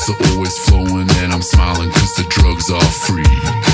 are always flowing and I'm smiling cause the drugs are free.